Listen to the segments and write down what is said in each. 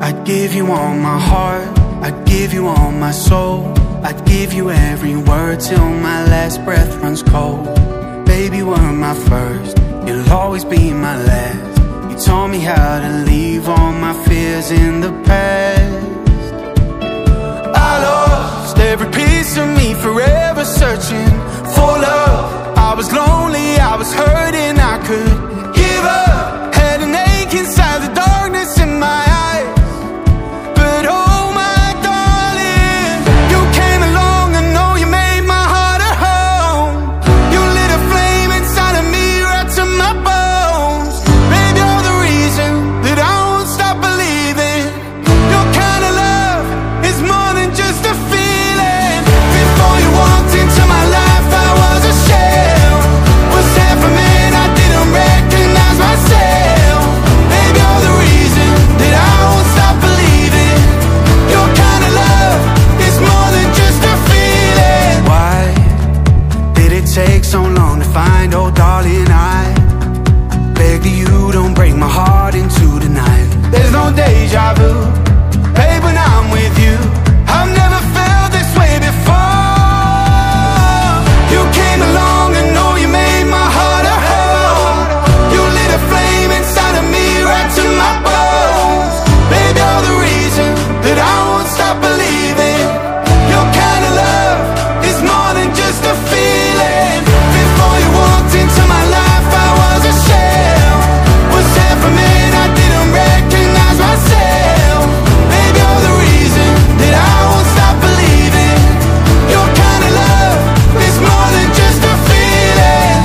I'd give you all my heart, I'd give you all my soul, I'd give you every word till my last breath runs cold. Baby, you were my first, you'll always be my last. You taught me how to leave all my fears in the past. I lost every piece of me, forever searching for love. I was lonely, I was hurting, I could give up. Had an ache inside, the darkness in my eyes. But oh my darling, you came along, I know you made my heart a home. You lit a flame inside of me right to my bones. Baby, you're the reason that I won't stop believing. Your kind of love is more than just a feeling. Before you walked into my life, I was a shell. Was half a man, I didn't recognize myself. Baby, you're the reason that I won't stop believing. Your kind of love is more than just a feeling. Why did it take so long to find, oh darling, I beg that you don't break my heart into the night. There's no deja vu, babe, when I'm with you. I've never felt this way before. You came along, I know you made my heart a home. You lit a flame inside of me right to my bones. Baby, you're the reason that I won't stop believing. Your kind of love is more than just a feeling. Before you walked into my life, I was a shell. Was half a man, I didn't recognize myself. Baby, you're the reason that I won't stop believing. Your kind of love is more than just a feeling.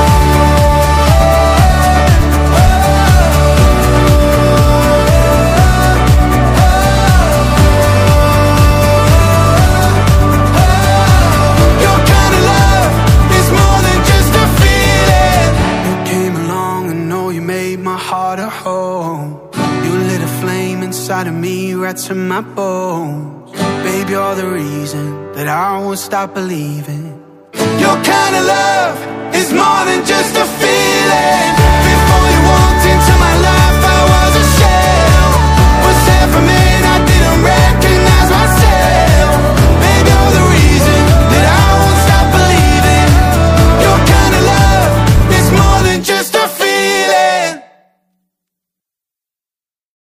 Your kind of love is more than just a feeling. You came along, I know you made my heart a home. You lit a flame inside of me right to my bones. Baby, you're the reason that I won't stop believing. Your kind of love is more than just a feeling.